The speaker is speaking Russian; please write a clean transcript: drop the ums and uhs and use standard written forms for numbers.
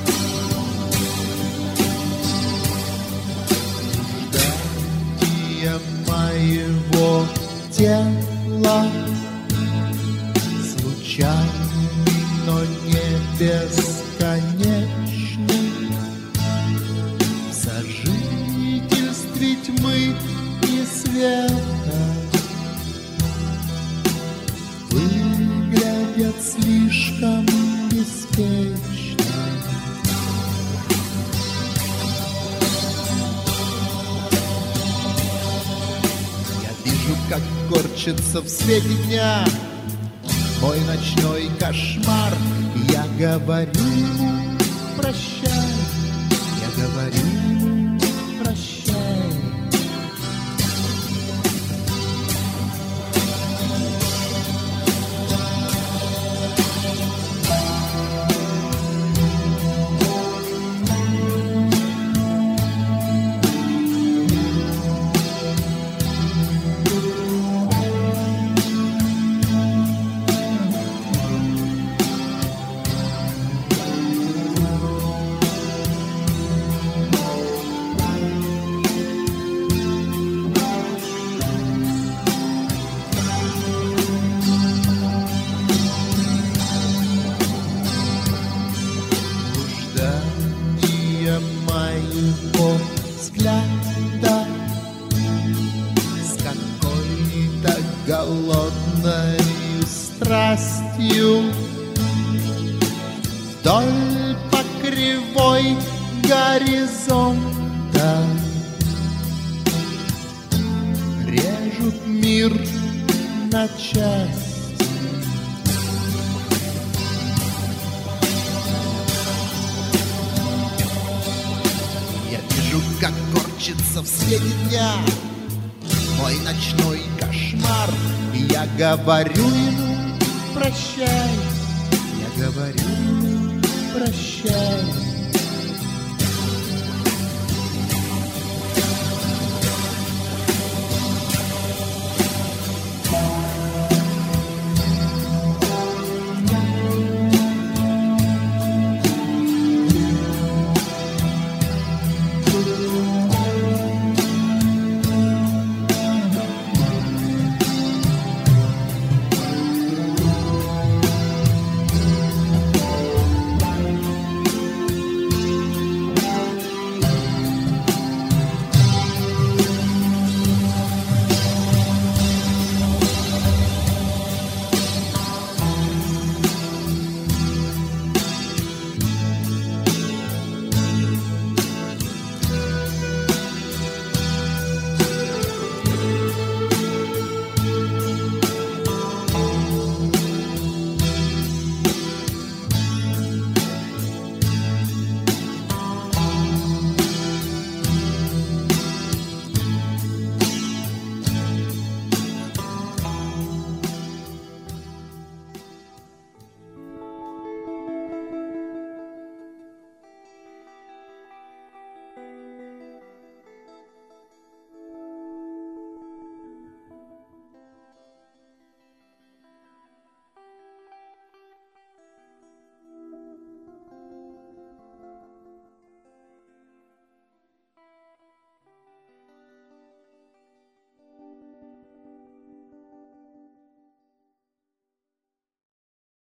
Ждание моего тела случайно, но не бесконечно. В сожительстве тьмы и света выглядят слишком беспечно. Я вижу, как корчится в свете дня мой ночной кошмар. Я говорю ему прощай, я говорю ему прощай. Моего взгляда с какой-то голодной страстью вдоль по кривой горизонта режут мир на части. Как корчится в свете дня мой ночной кошмар. И я говорю ему прощай, я говорю ему прощай.